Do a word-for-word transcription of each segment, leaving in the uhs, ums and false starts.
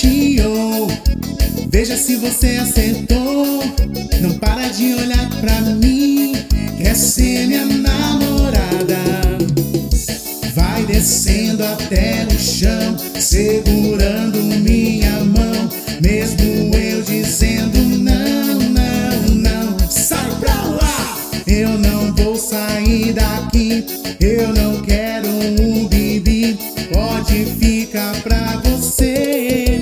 sorteou. Veja se você acertou. Não para de olhar pra mim, quer ser minha namorada. Vai descendo até o chão, segurando minha mão, mesmo eu dizendo não, não, não. Sai pra lá! Eu não vou sair daqui, eu não quero um bibi, pode ficar pra você.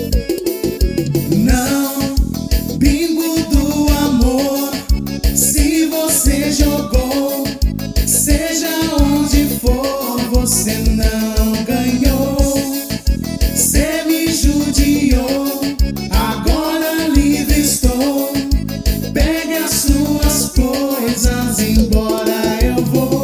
Não, bingo do amor, se você jogou, seja onde for, você não ganhou. Cê me judiou, agora livre estou. Pegue as suas coisas, embora eu vou.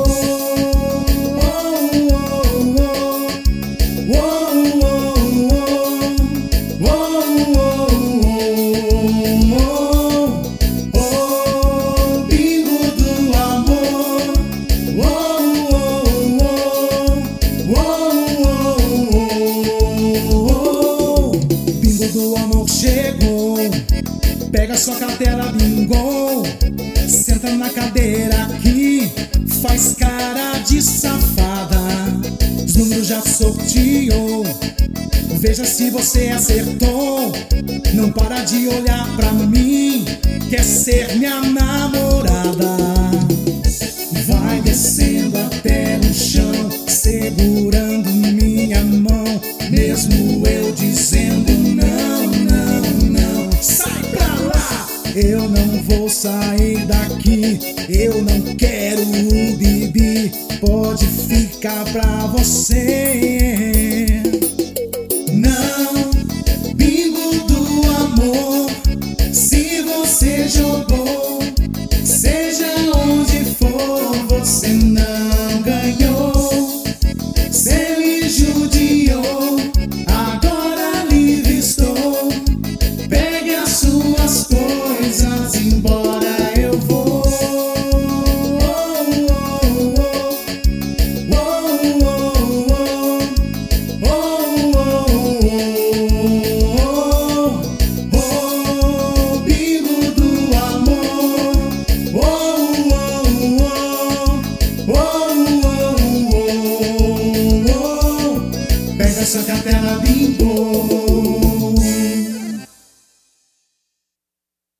Chegou, pega sua cartela, bingo, senta na cadeira aqui, faz cara de safada. Os números já sorteou, veja se você acertou. Não para de olhar pra mim, quer ser minha namorada. Vai descendo até o chão, segurando minha mão, mesmo eu dizendo não, não, não. Sai pra lá! Eu não vou sair daqui, eu não quero o bibi, pode ficar pra você. Não, bingo do amor, se você jogou, seja onde for, você não ganhou. Cê me judiou, agora livre estou. Pegue as suas coisas, embora eu vou. Bingo do amor. Pega essa cartela, bingo.